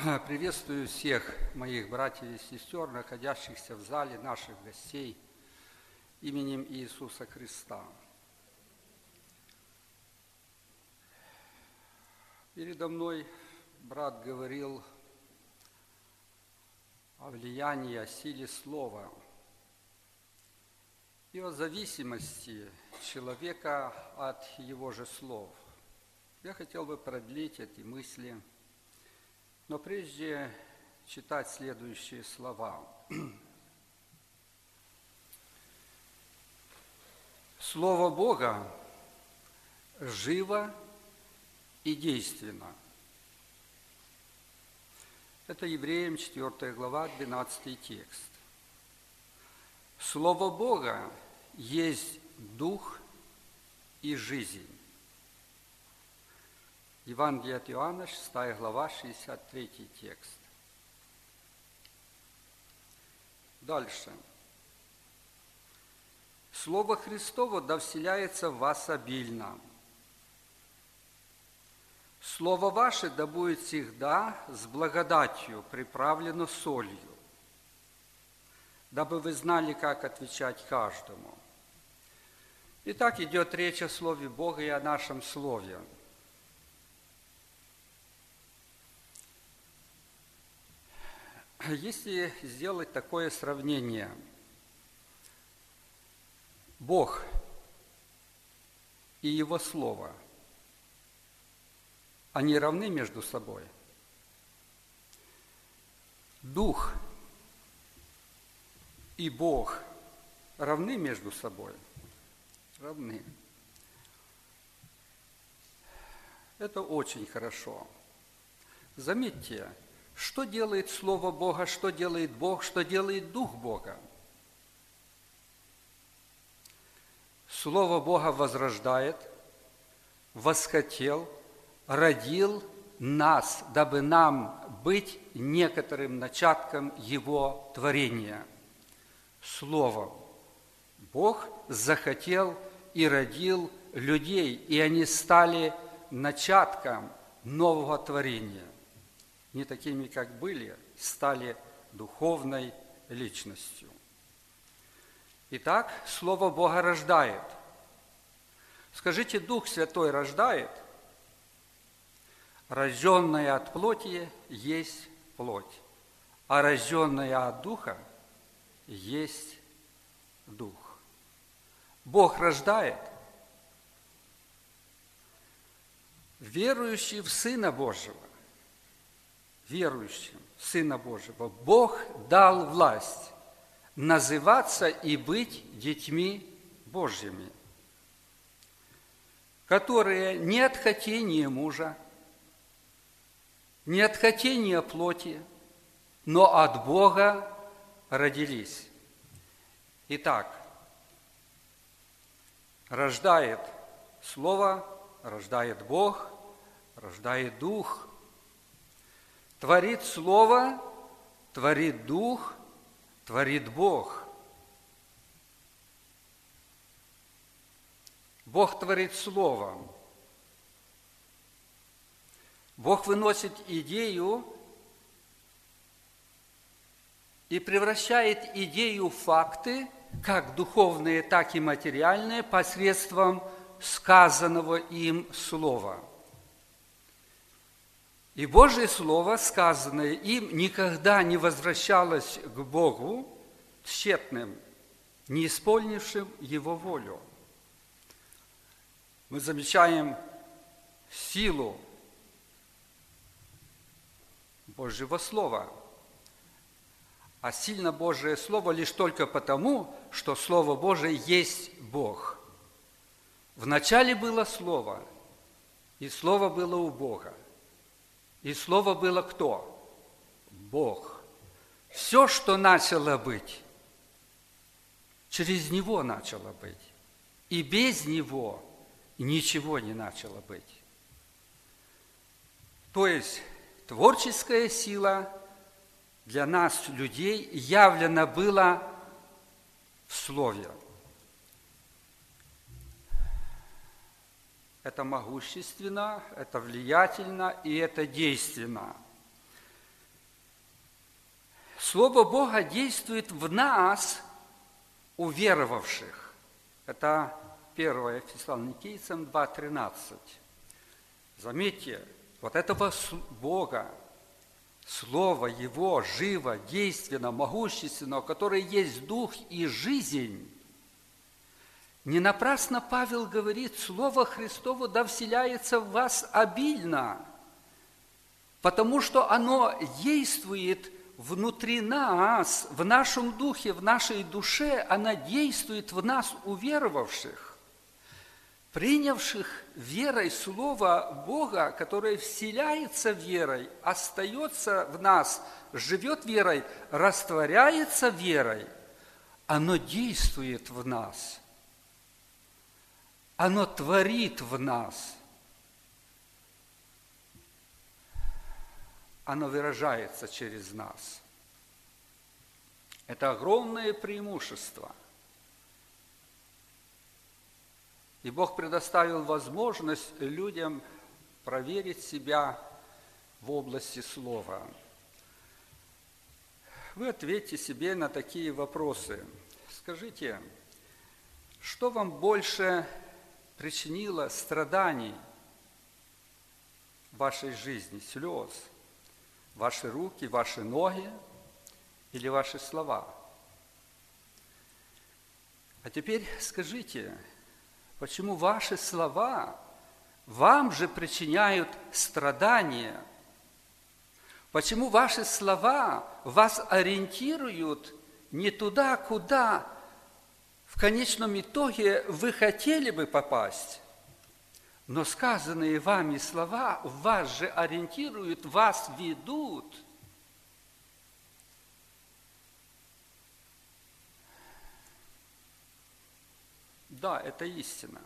Приветствую всех моих братьев и сестер, находящихся в зале, наших гостей, именем Иисуса Христа. Передо мной брат говорил о влиянии, о силе слова и о зависимости человека от его же слов. Я хотел бы продлить эти мысли, но прежде читать следующие слова. Слово Бога живо и действенно. Это Евреям 4 глава, 12 текст. Слово Бога есть дух и жизнь. Евангелие от Иоанна, 6 глава, 63 текст. Дальше. Слово Христово да вселяется в вас обильно. Слово ваше да будет всегда с благодатью приправлено солью, дабы вы знали, как отвечать каждому. Итак, идет речь о Слове Бога и о нашем Слове. Если сделать такое сравнение, Бог и Его Слово, они равны между собой? Дух и Бог равны между собой? Равны. Это очень хорошо. Заметьте, что делает Слово Бога, что делает Бог, что делает Дух Бога. Слово Бога возрождает, восхотел, родил нас, дабы нам быть некоторым начатком Его творения. Словом Бог захотел и родил людей, и они стали начатком нового творения. Не такими, как были, стали духовной личностью. Итак, Слово Бога рождает. Скажите, Дух Святой рождает? Рожденная от плоти есть плоть, а рожденная от Духа есть Дух. Бог рождает. Верующий в Сына Божьего, верующим в Сына Божьего, Бог дал власть называться и быть детьми Божьими, которые не от хотения мужа, не от хотения плоти, но от Бога родились. Итак, рождает Слово, рождает Бог, рождает Дух. Творит Слово, творит Дух, творит Бог. Бог творит Словом. Бог выносит идею и превращает идею в факты, как духовные, так и материальные, посредством сказанного им Слова. И Божье Слово, сказанное им, никогда не возвращалось к Богу тщетным, не исполнившим Его волю. Мы замечаем силу Божьего Слова. А сильно Божие Слово лишь только потому, что Слово Божие есть Бог. Вначале было Слово, и Слово было у Бога. И Слово было кто? Бог. Все, что начало быть, через Него начало быть. И без Него ничего не начало быть. То есть творческая сила для нас, людей, явлена была в Слове. Это могущественно, это влиятельно и это действенно. Слово Бога действует в нас, уверовавших. Это 1 Фессалоникийцам 2:13. Заметьте, вот этого Бога, Слово Его живо, действенно, могущественно, которое есть Дух и жизнь. Не напрасно Павел говорит, Слово Христово да вселяется в вас обильно, потому что оно действует внутри нас, в нашем духе, в нашей душе, оно действует в нас, уверовавших, принявших верой Слово Бога, которое вселяется верой, остается в нас, живет верой, растворяется верой, оно действует в нас, оно творит в нас, оно выражается через нас. Это огромное преимущество. И Бог предоставил возможность людям проверить себя в области Слова. Вы ответьте себе на такие вопросы. Скажите, что вам больше причинило страданий в вашей жизни, слез? Ваши руки, ваши ноги или ваши слова? А теперь скажите, почему ваши слова вам же причиняют страдания? Почему ваши слова вас ориентируют не туда, куда в конечном итоге вы хотели бы попасть? Но сказанные вами слова вас же ориентируют, вас ведут. Да, это истина.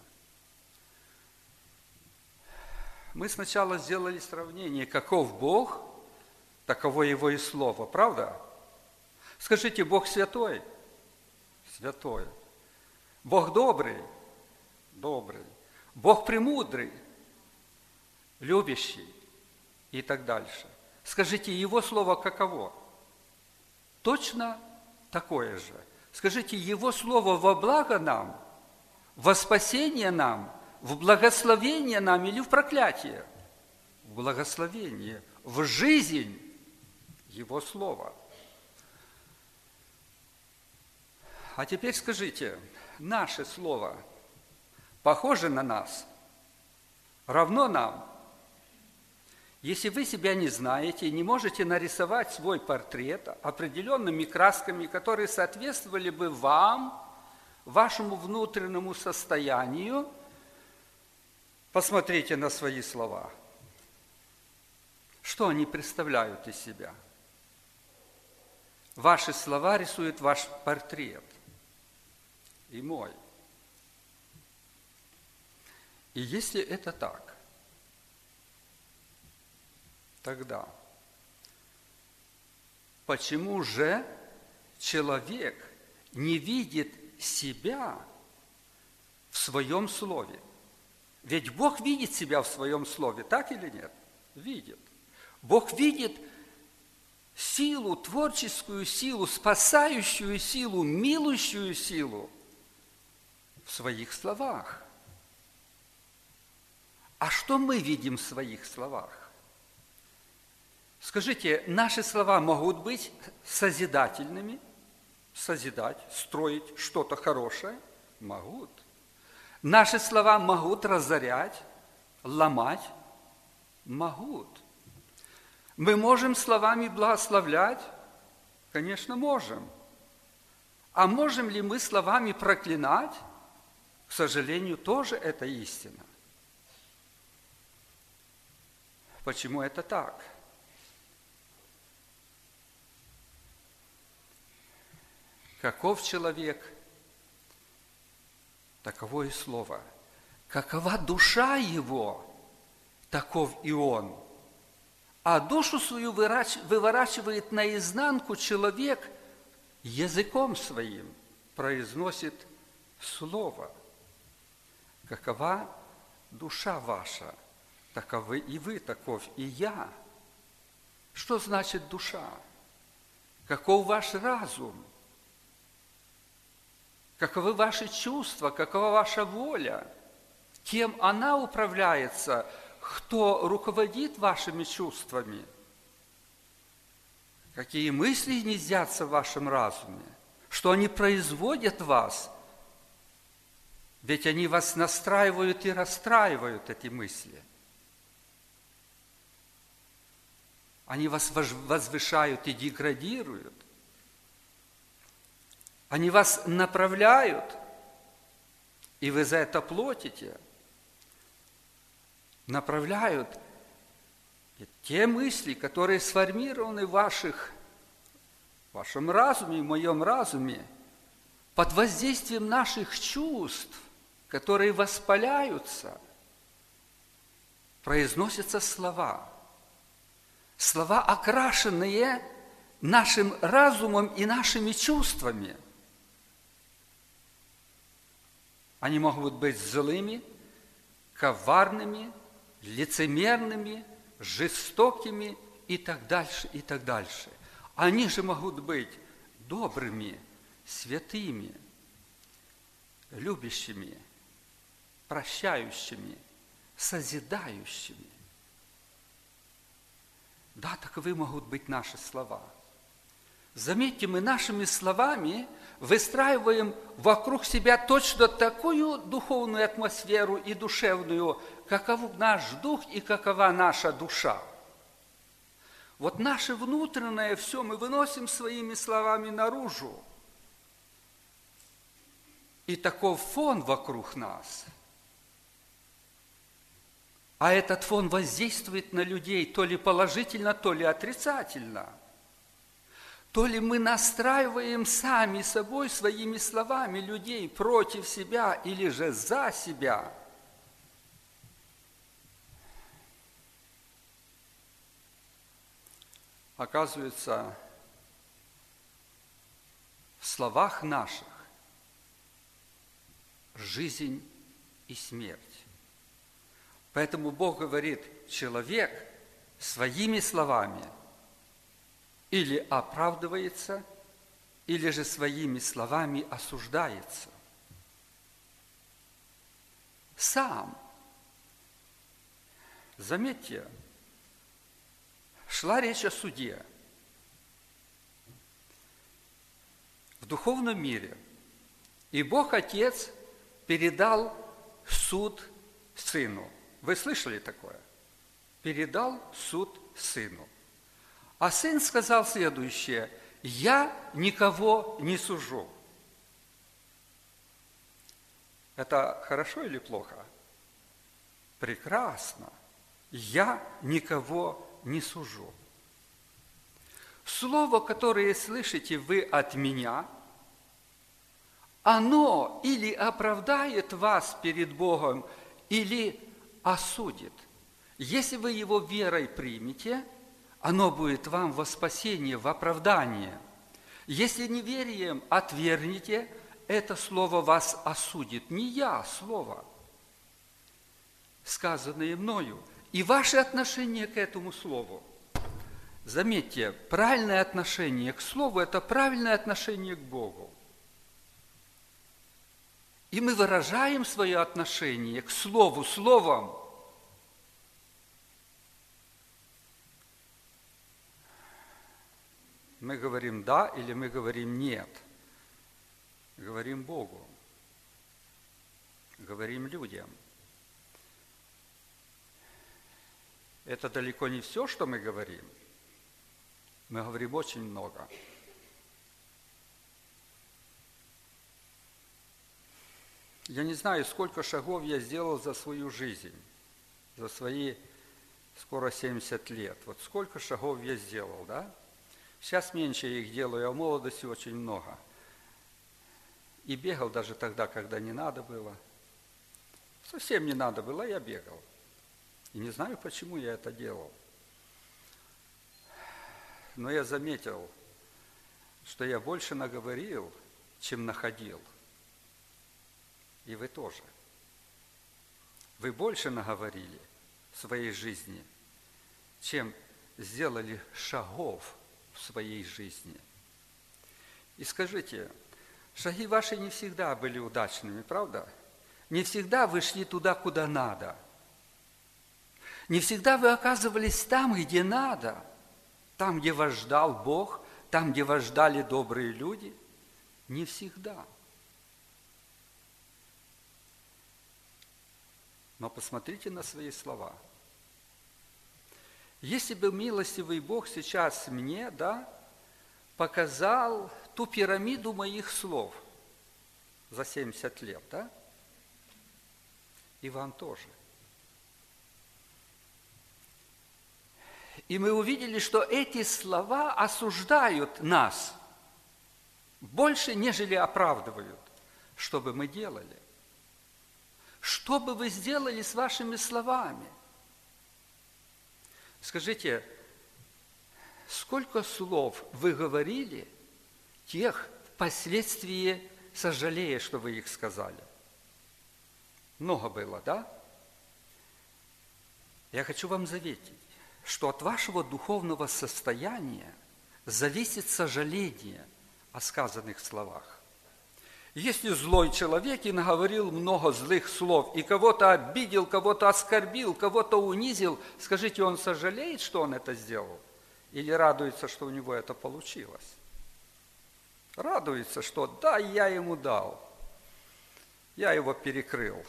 Мы сначала сделали сравнение, каков Бог, таково Его и Слово, правда? Скажите, Бог святой? Святой. Бог добрый? Добрый. Бог премудрый, любящий и так дальше. Скажите, Его Слово каково? Точно такое же. Скажите, Его Слово во благо нам, во спасение нам, в благословение нам или в проклятие? В благословение, в жизнь Его Слова. А теперь скажите, наше Слово похоже на нас, равно нам. Если вы себя не знаете и не можете нарисовать свой портрет определенными красками, которые соответствовали бы вам, вашему внутреннему состоянию, посмотрите на свои слова. Что они представляют из себя? Ваши слова рисуют ваш портрет и мой. И если это так, тогда почему же человек не видит себя в своем слове? Ведь Бог видит себя в своем слове, так или нет? Видит. Бог видит силу, творческую силу, спасающую силу, милующую силу в своих словах. А что мы видим в своих словах? Скажите, наши слова могут быть созидательными, созидать, строить что-то хорошее? Могут. Наши слова могут разорять, ломать? Могут. Мы можем словами благословлять? Конечно, можем. А можем ли мы словами проклинать? К сожалению, тоже это истина. Почему это так? Каков человек, таково и слово. Какова душа его, таков и он. А душу свою выворачивает наизнанку человек языком своим, произносит слово. Какова душа ваша, таковы и вы, таков и я. Что значит душа? каков ваш разум, каковы ваши чувства, какова ваша воля, кем она управляется, кто руководит вашими чувствами, какие мысли гнездятся в вашем разуме, что они производят вас, ведь они вас настраивают и расстраивают, эти мысли. Они вас возвышают и деградируют. Они вас направляют, и вы за это платите. Направляют те мысли, которые сформированы в вашем разуме, в моем разуме, под воздействием наших чувств, которые воспаляются, произносятся слова. Слова, окрашенные нашим разумом и нашими чувствами. Они могут быть злыми, коварными, лицемерными, жестокими и так дальше, и так дальше. Они же могут быть добрыми, святыми, любящими, прощающими, созидающими. Да, таковы могут быть наши слова. Заметьте, мы нашими словами выстраиваем вокруг себя точно такую духовную атмосферу и душевную, каков наш дух и какова наша душа. Вот наше внутреннее все мы выносим своими словами наружу. И таков фон вокруг нас. А этот фон воздействует на людей то ли положительно, то ли отрицательно. То ли мы настраиваем сами собой своими словами людей против себя или же за себя. Оказывается, в словах наших жизнь и смерть. Поэтому Бог говорит, человек своими словами или оправдывается, или же своими словами осуждается. Сам. Заметьте, шла речь о суде. В духовном мире. И Бог Отец передал суд Сыну. Вы слышали такое? Передал суд Сыну. А Сын сказал следующее: «Я никого не сужу». Это хорошо или плохо? Прекрасно. Я никого не сужу. Слово, которое слышите вы от меня, оно или оправдает вас перед Богом, или осудит. Если вы его верой примете, оно будет вам во спасение, в оправдание. Если неверием отвергнете, это слово вас осудит. Не я, слово, сказанное мною. И ваше отношение к этому слову. Заметьте, правильное отношение к слову – это правильное отношение к Богу. И мы выражаем свое отношение к слову словом. Мы говорим «да» или мы говорим «нет». Говорим Богу. Говорим людям. Это далеко не все, что мы говорим. Мы говорим очень много. Я не знаю, сколько шагов я сделал за свою жизнь, за свои скоро 70 лет. Вот сколько шагов я сделал, да? Сейчас меньше я их делаю, а в молодости очень много. И бегал даже тогда, когда не надо было. Совсем не надо было, я бегал. И не знаю, почему я это делал. Но я заметил, что я больше наговорил, чем находил. И вы тоже. Вы больше наговорили в своей жизни, чем сделали шагов в своей жизни. И скажите, шаги ваши не всегда были удачными, правда? Не всегда вы шли туда, куда надо. Не всегда вы оказывались там, где надо. Там, где вас ждал Бог, там, где вас ждали добрые люди. Не всегда. Но посмотрите на свои слова. Если бы милостивый Бог сейчас мне, показал ту пирамиду моих слов за 70 лет, и вам тоже. И мы увидели, что эти слова осуждают нас больше, нежели оправдывают. Что бы мы делали? Что бы вы сделали с вашими словами? Скажите, сколько слов вы говорили, тех впоследствии сожалея, что вы их сказали? Много было, да? Я хочу вам заметить, что от вашего духовного состояния зависит сожаление о сказанных словах. Если злой человек и наговорил много злых слов, и кого-то обидел, кого-то оскорбил, кого-то унизил, скажите, он сожалеет, что он это сделал? Или радуется, что у него это получилось? Радуется, что да, я ему дал, я его перекрыл.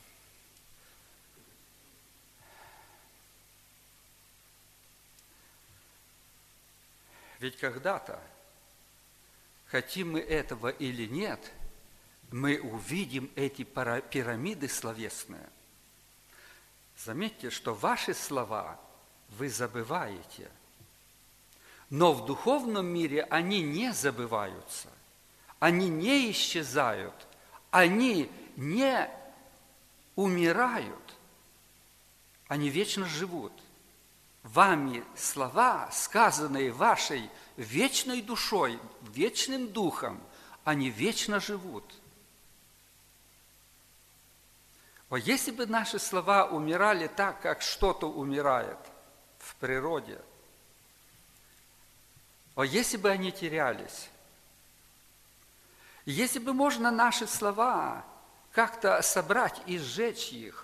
Ведь когда-то, хотим мы этого или нет, мы увидим эти пирамиды словесные. Заметьте, что ваши слова вы забываете, но в духовном мире они не забываются, они не исчезают, они не умирают, они вечно живут. Вами слова, сказанные вашей вечной душой, вечным духом, они вечно живут. Если бы наши слова умирали так, как что-то умирает в природе, если бы они терялись, если бы можно наши слова как-то собрать и сжечь их.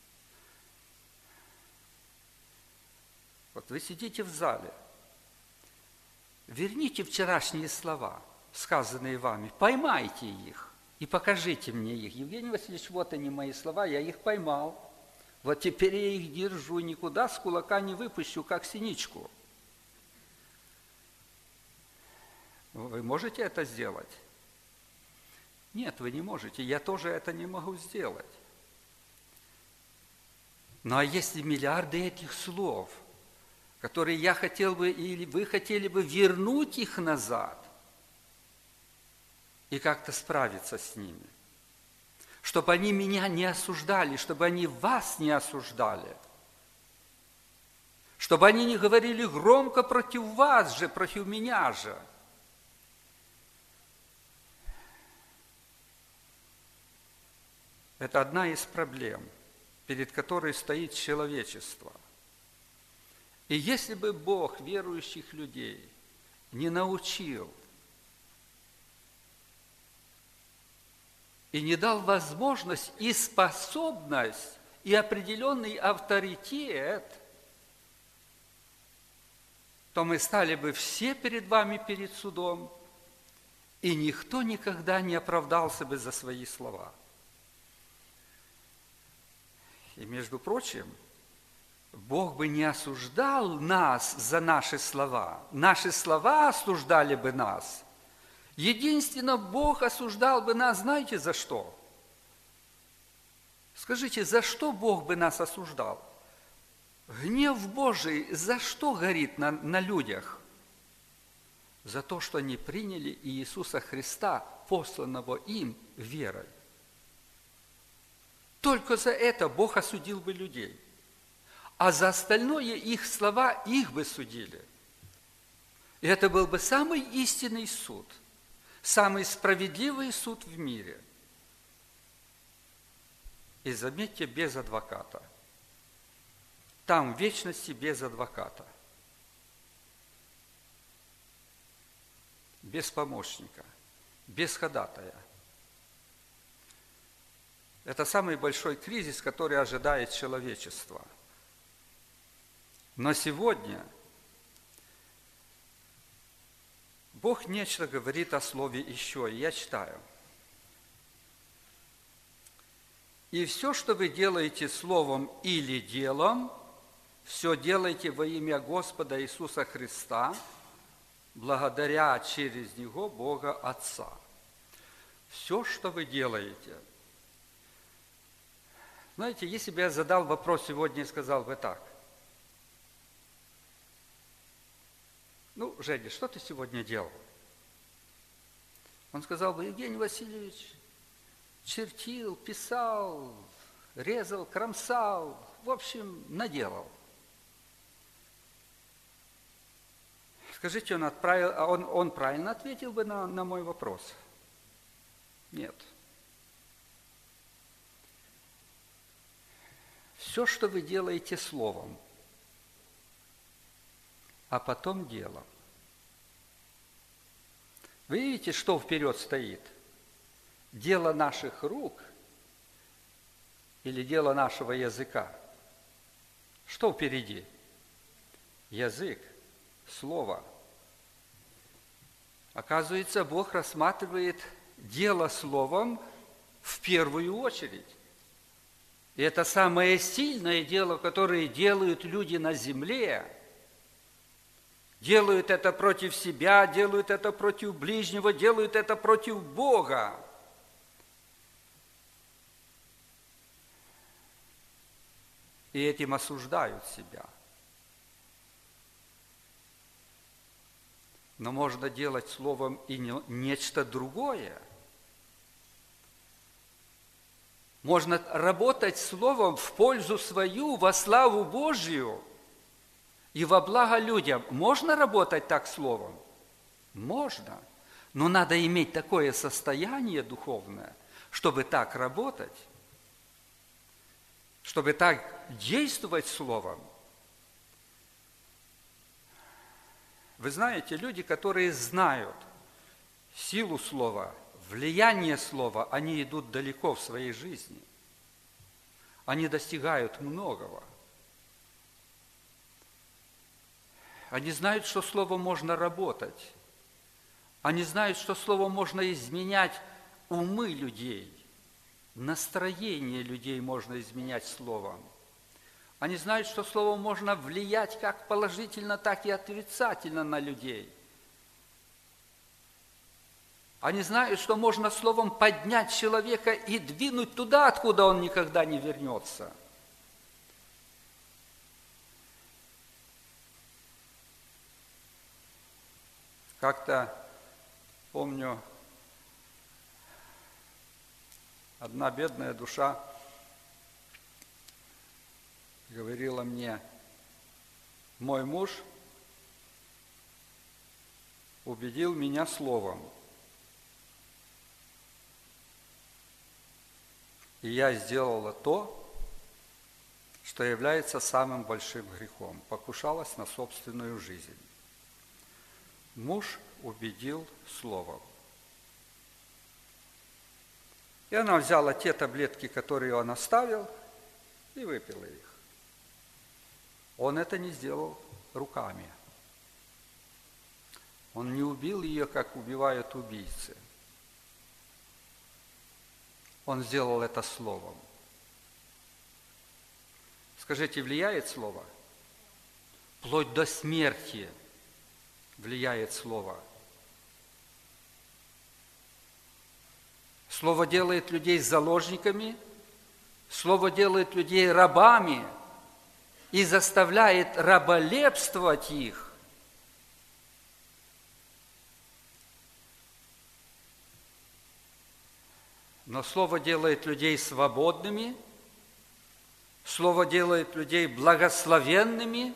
Вот вы сидите в зале, верните вчерашние слова, сказанные вами, поймайте их и покажите мне их. Евгений Васильевич, вот они мои слова, я их поймал. Вот теперь я их держу, никуда с кулака не выпущу, как синичку. Вы можете это сделать? Нет, вы не можете, я тоже это не могу сделать. Ну а если миллиарды этих слов, которые я хотел бы, или вы хотели бы вернуть их назад и как-то справиться с ними, чтобы они меня не осуждали, чтобы они вас не осуждали, чтобы они не говорили громко против вас же, против меня же. Это одна из проблем, перед которой стоит человечество. И если бы Бог верующих людей не научил и не дал возможность и способность, и определенный авторитет, то мы стали бы все перед вами перед судом, и никто никогда не оправдался бы за свои слова. И, между прочим, Бог бы не осуждал нас за наши слова осуждали бы нас. Единственно, Бог осуждал бы нас, знаете, за что? Скажите, за что Бог бы нас осуждал? Гнев Божий за что горит на людях? За то, что они приняли Иисуса Христа, посланного им верой. Только за это Бог осудил бы людей. А за остальное их слова, их бы судили. И это был бы самый истинный суд, самый справедливый суд в мире. И заметьте, без адвоката. Там в вечности без адвоката. Без помощника. без ходатая. Это самый большой кризис, который ожидает человечество. Но сегодня Бог нечто говорит о слове еще, и я читаю. «И все, что вы делаете словом или делом, все делайте во имя Господа Иисуса Христа, благодаря через Него Бога Отца». Все, что вы делаете. Знаете, если бы я задал вопрос сегодня и сказал бы так. Ну, Женя, что ты сегодня делал? Он сказал бы: Евгений Васильевич, чертил, писал, резал, кромсал, в общем, наделал. Скажите, он правильно ответил бы на мой вопрос? Нет. Все, что вы делаете словом, а потом делом. Вы видите, что вперед стоит? Дело наших рук или дело нашего языка? Что впереди? Язык, слово. Оказывается, Бог рассматривает дело словом в первую очередь. И это самое сильное дело, которое делают люди на земле. Делают это против себя, делают это против ближнего, делают это против Бога. И этим осуждают себя. Но можно делать словом и нечто другое. Можно работать словом в пользу свою, во славу Божью и во благо людям. Можно работать так словом? Можно. Но надо иметь такое состояние духовное, чтобы так работать, чтобы так действовать словом. Вы знаете, люди, которые знают силу слова, влияние слова, они идут далеко в своей жизни. Они достигают многого. Они знают, что словом можно работать. Они знают, что словом можно изменять умы людей. Настроение людей можно изменять словом. Они знают, что словом можно влиять как положительно, так и отрицательно на людей. Они знают, что можно словом поднять человека и двинуть туда, откуда он никогда не вернется. Как-то, помню, одна бедная душа говорила мне: мой муж убедил меня словом, и я сделала то, что является самым большим грехом, покушалась на собственную жизнь. Муж убедил словом. И она взяла те таблетки, которые он оставил, и выпила их. Он это не сделал руками. Он не убил ее, как убивают убийцы. Он сделал это словом. Скажите, влияет слово? Вплоть до смерти влияет слово. Слово делает людей заложниками, слово делает людей рабами и заставляет раболепствовать их. Но слово делает людей свободными, слово делает людей благословенными,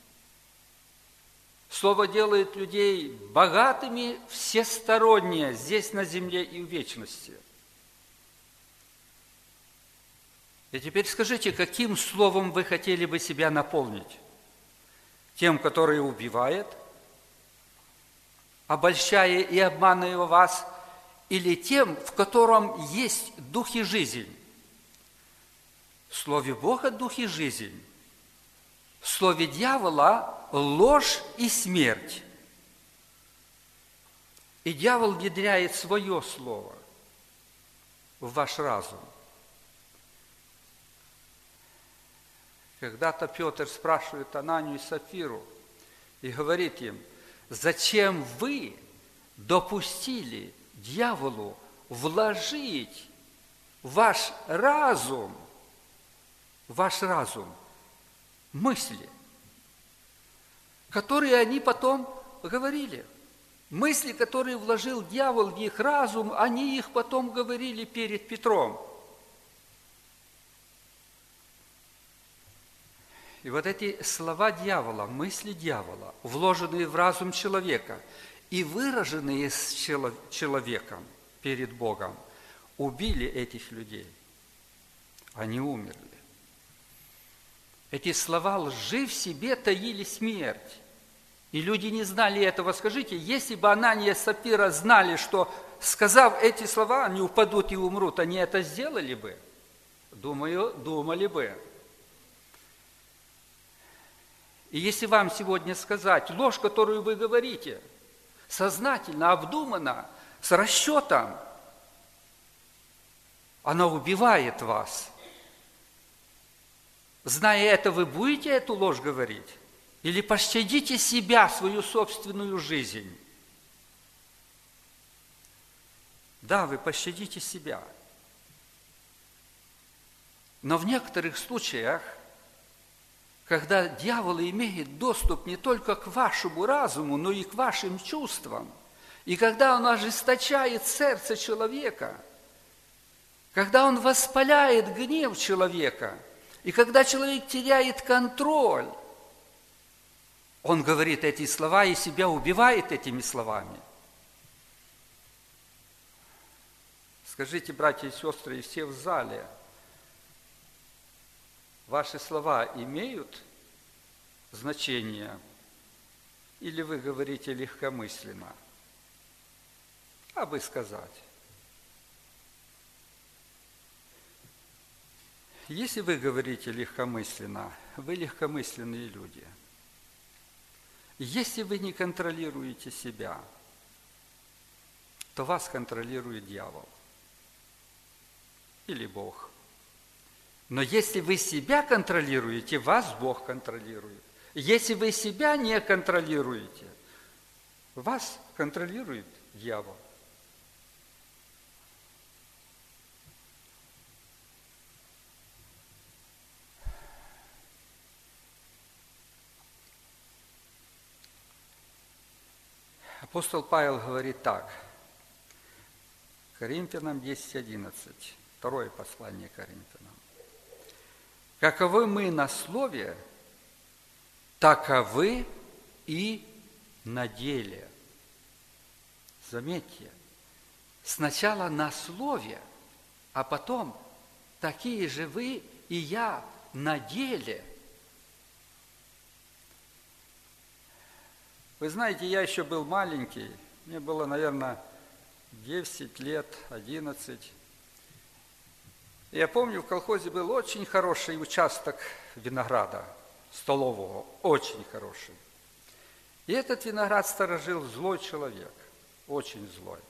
слово делает людей богатыми всесторонне, здесь на земле и в вечности. И теперь скажите, каким словом вы хотели бы себя наполнить? Тем, который убивает, обольщая и обманывая вас, или тем, в котором есть дух и жизнь? В Слове Бога дух и жизнь. В слове дьявола ложь и смерть. И дьявол внедряет свое слово в ваш разум. Когда-то Петр спрашивает Ананию и Сапфиру и говорит им: зачем вы допустили дьяволу вложить в ваш разум мысли, которые они потом говорили. Мысли, которые вложил дьявол в их разум, они их потом говорили перед Петром. И вот эти слова дьявола, мысли дьявола, вложенные в разум человека и выраженные с человеком перед Богом, убили этих людей. Они умерли. Эти слова лжи в себе таили смерть. И люди не знали этого. Скажите, если бы Анания и Сапфира знали, что, сказав эти слова, они упадут и умрут, они это сделали бы? Думаю, думали бы. И если вам сегодня сказать ложь, которую вы говорите, сознательно, обдуманно, с расчетом, она убивает вас. Зная это, вы будете эту ложь говорить? Или пощадите себя, свою собственную жизнь? Да, вы пощадите себя. Но в некоторых случаях, когда дьявол имеет доступ не только к вашему разуму, но и к вашим чувствам, и когда он ожесточает сердце человека, когда он воспаляет гнев человека, и когда человек теряет контроль, он говорит эти слова и себя убивает этими словами. Скажите, братья и сестры, и все в зале, ваши слова имеют значение, или вы говорите легкомысленно? А бы сказать. Если вы говорите легкомысленно, вы легкомысленные люди. Если вы не контролируете себя, то вас контролирует дьявол или Бог. Но если вы себя контролируете, вас Бог контролирует. Если вы себя не контролируете, вас контролирует дьявол. Апостол Павел говорит так, Коринфянам 10:11, второе послание Коринфянам. Каковы мы на слове, таковы и на деле. Заметьте, сначала на слове, а потом такие же вы и я на деле. Вы знаете, я еще был маленький, мне было, наверное, 10 лет, 11. Я помню, в колхозе был очень хороший участок винограда, столового, очень хороший. И этот виноград сторожил злой человек, очень злой.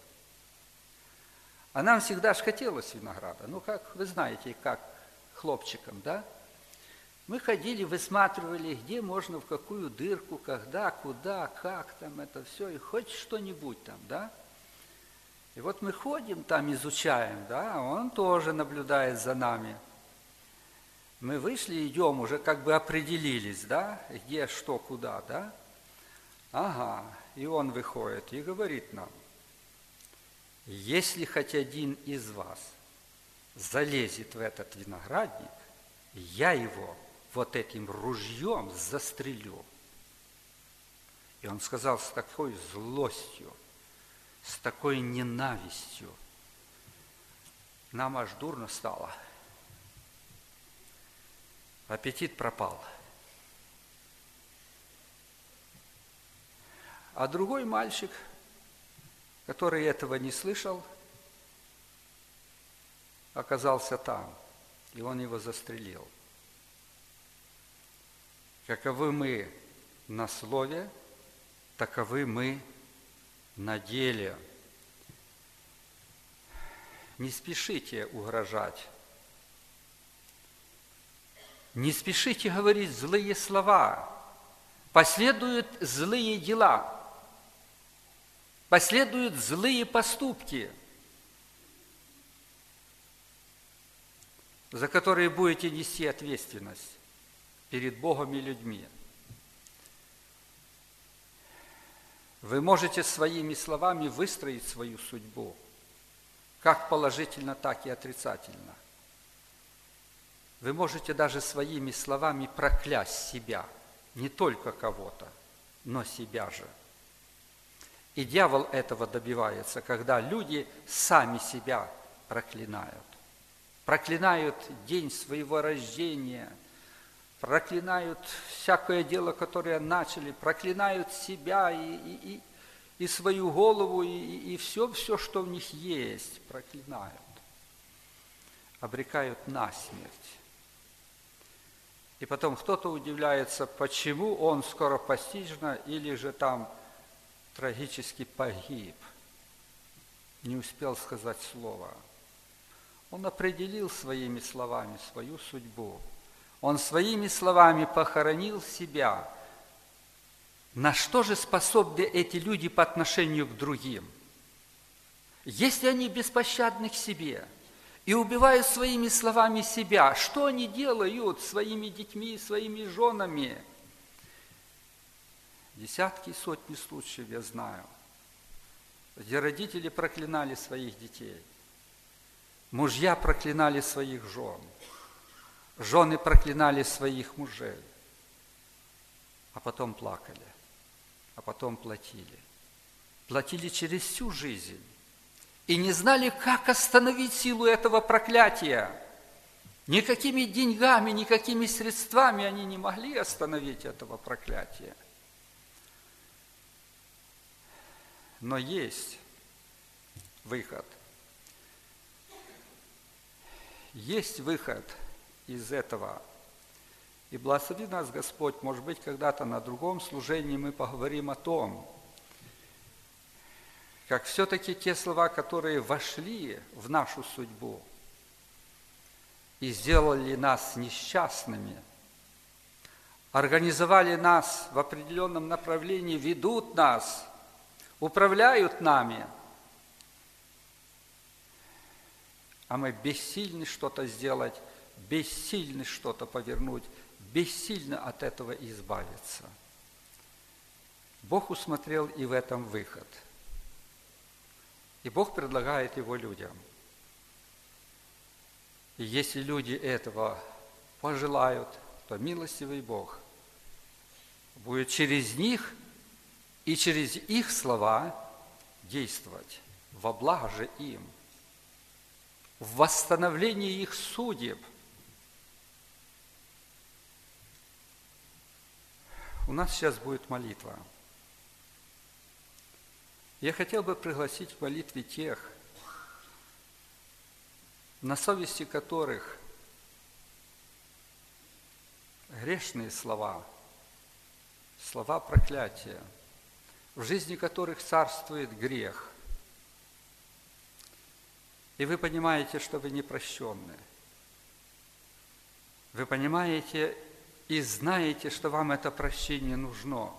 А нам всегда ж хотелось винограда, ну, как вы знаете, как хлопчикам, да? Мы ходили, высматривали, где можно, в какую дырку, когда, куда, как там это все, и хоть что-нибудь там, да? И вот мы ходим там, изучаем, да, он тоже наблюдает за нами. Мы вышли, идем, уже как бы определились, да, где, что, куда, да? Ага, и он выходит и говорит нам: если хоть один из вас залезет в этот виноградник, я его вот этим ружьем застрелю. И он сказал с такой злостью, с такой ненавистью. Нам аж дурно стало. Аппетит пропал. А другой мальчик, который этого не слышал, оказался там, и он его застрелил. Каковы мы на слове, таковы мы на деле. Не спешите угрожать. Не спешите говорить злые слова. Последуют злые дела. Последуют злые поступки, за которые будете нести ответственность перед Богом и людьми. Вы можете своими словами выстроить свою судьбу, как положительно, так и отрицательно. Вы можете даже своими словами проклясть себя, не только кого-то, но себя же. И дьявол этого добивается, когда люди сами себя проклинают. Проклинают день своего рождения, проклинают всякое дело, которое начали, проклинают себя и свою голову, и все, что в них есть, проклинают. Обрекают на смерть. И потом кто-то удивляется, почему он скоропостижно или же там трагически погиб, не успел сказать слово. Он определил своими словами свою судьбу. Он своими словами похоронил себя. На что же способны эти люди по отношению к другим? Если они беспощадны к себе и убивают своими словами себя, что они делают своими детьми, своими женами? Десятки и сотни случаев я знаю, где родители проклинали своих детей, мужья проклинали своих жен, жены проклинали своих мужей, а потом плакали, а потом платили. Платили через всю жизнь и не знали, как остановить силу этого проклятия. Никакими деньгами, никакими средствами они не могли остановить этого проклятия. Но есть выход. Есть выход из этого. И благослови нас Господь, может быть, когда-то на другом служении мы поговорим о том, как все-таки те слова, которые вошли в нашу судьбу и сделали нас несчастными, организовали нас в определенном направлении, ведут нас, управляют нами, а мы бессильны что-то сделать, бессильны что-то повернуть, бессильны от этого избавиться. Бог усмотрел и в этом выход. И Бог предлагает его людям. И если люди этого пожелают, то милостивый Бог будет через них и через их слова действовать во благо же им, в восстановлении их судеб. У нас сейчас будет молитва. Я хотел бы пригласить в молитве тех, на совести которых грешные слова, слова проклятия, в жизни которых царствует грех. И вы понимаете, что вы не прощенны. Вы понимаете и знаете, что вам это прощение нужно.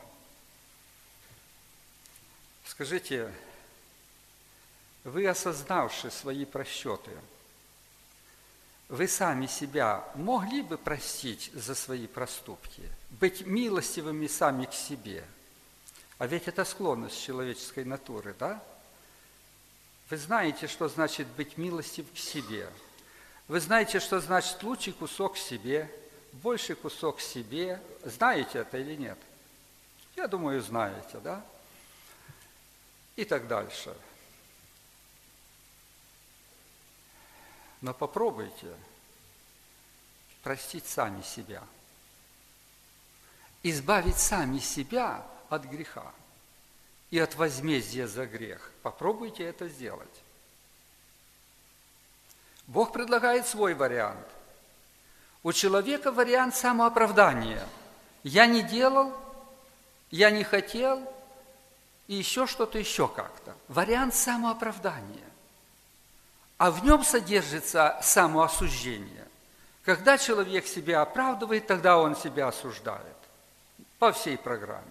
Скажите, вы, осознавши свои просчеты, вы сами себя могли бы простить за свои проступки, быть милостивыми сами к себе? А ведь это склонность человеческой натуры, да? Вы знаете, что значит быть милостив к себе. Вы знаете, что значит лучший кусок себе, больший кусок себе. Знаете это или нет? Я думаю, знаете, да? И так дальше. Но попробуйте простить сами себя. Избавить сами себя от греха и от возмездия за грех. Попробуйте это сделать. Бог предлагает свой вариант. У человека вариант самооправдания. Я не делал, я не хотел, и еще что-то, еще как-то. Вариант самооправдания. А в нем содержится самоосуждение. Когда человек себя оправдывает, тогда он себя осуждает. По всей программе.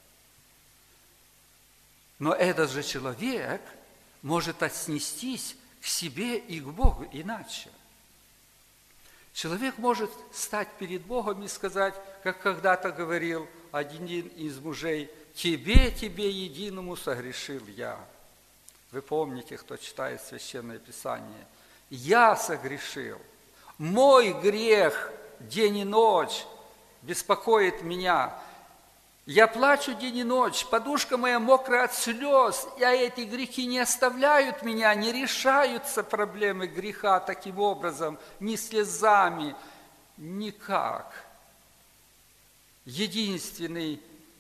Но этот же человек может отнестись к себе и к Богу иначе. Человек может стать перед Богом и сказать, как когда-то говорил один из мужей: «Тебе единому согрешил я». Вы помните, кто читает Священное Писание. «Я согрешил. Мой грех день и ночь беспокоит меня. Я плачу день и ночь, подушка моя мокрая от слез, и эти грехи не оставляют меня, не решаются проблемы греха таким образом, ни слезами, никак». Единственный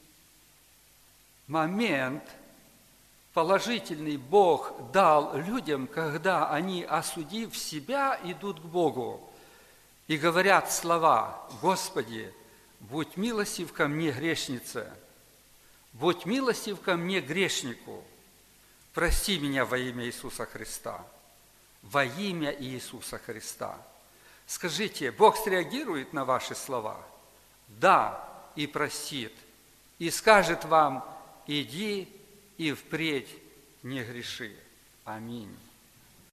момент положительный Бог дал людям, когда они, осудив себя, идут к Богу и говорят слова: «Господи, будь милостив ко мне, грешнице, будь милостив ко мне, грешнику, прости меня во имя Иисуса Христа». Во имя Иисуса Христа. Скажите, Бог среагирует на ваши слова? Да, и простит, и скажет вам: иди и впредь не греши. Аминь.